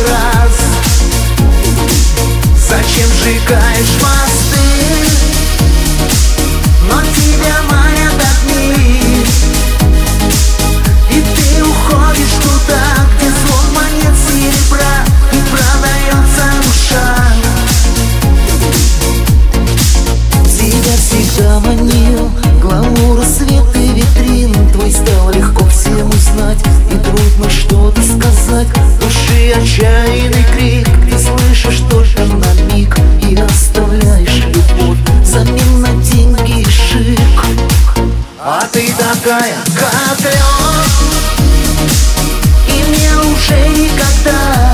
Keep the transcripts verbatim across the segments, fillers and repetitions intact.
раз. Зачем сжигаешь мосты? Но тебя манят огни, и ты уходишь туда, где словно нет серебра и продается душа. Тебя всегда манил гламур, свет и витрин. Твой стал легко всем узнать, и трудно что-то сказать. Души отчаянный крик, ты слышишь только на миг и оставляешь любовь взамен на деньги и шик. А ты такая, как лед, и мне уже никогда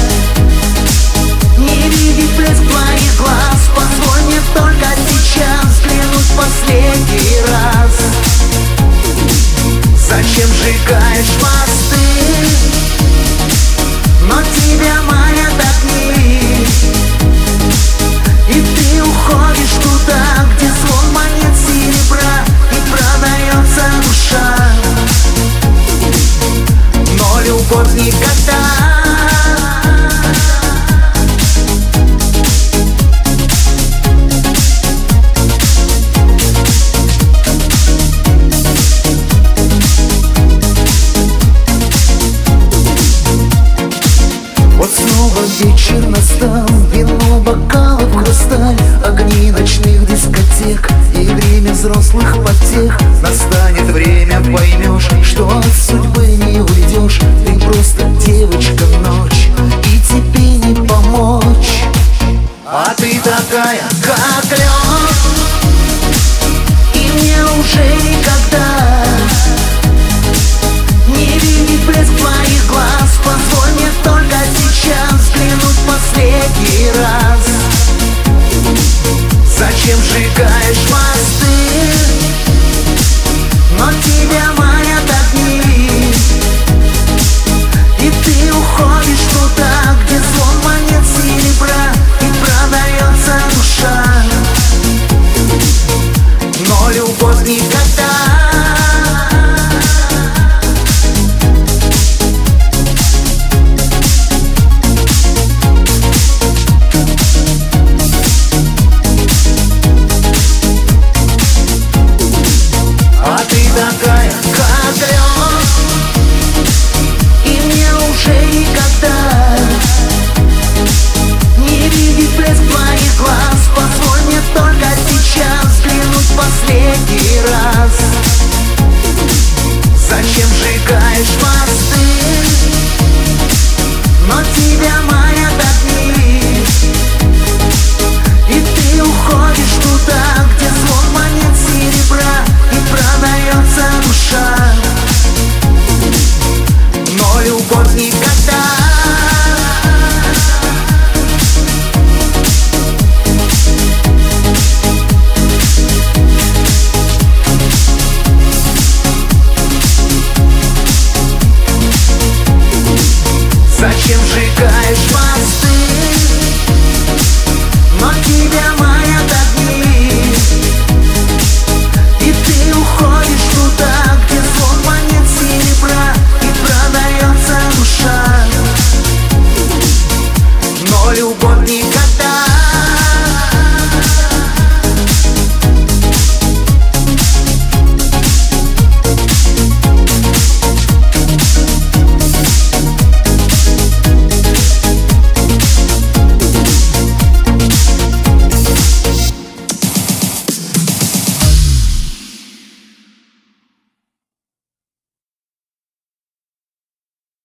не видеть блеск твоих глаз. Позволь мне только сейчас взглянуть в последний раз. Зачем сжигаешь мосты? Но тебя манят огни, и ты уходишь туда, где словно нет серебра и продается душа. Но любовь никогда вечер настал, вино, бокалов, хрусталь, огни ночных дискотек и время взрослых потех. Настанет время, поймешь, что от судьбы не уйдешь. Ты просто девочка ночь, и тебе не помочь. А ты такая, как лед, и мне уже никогда не видеть блеск твоих глаз. Позволь мне только сейчас взглянуть в последний раз. Зачем сжигаешь мосты? Но тебя манят огни, и ты уходишь туда, где словно нет серебра и продается душа. Но любовь никогда такая, как лед, и мне уже никогда не видеть блеск твоих глаз. Позволь мне только сейчас взглянуть в последний раз. Зачем сжигаешь мосты? Но тебя манят огни, и ты уходишь туда, где словно нет серебра и продается душа. Но любовь никогда зачем жить?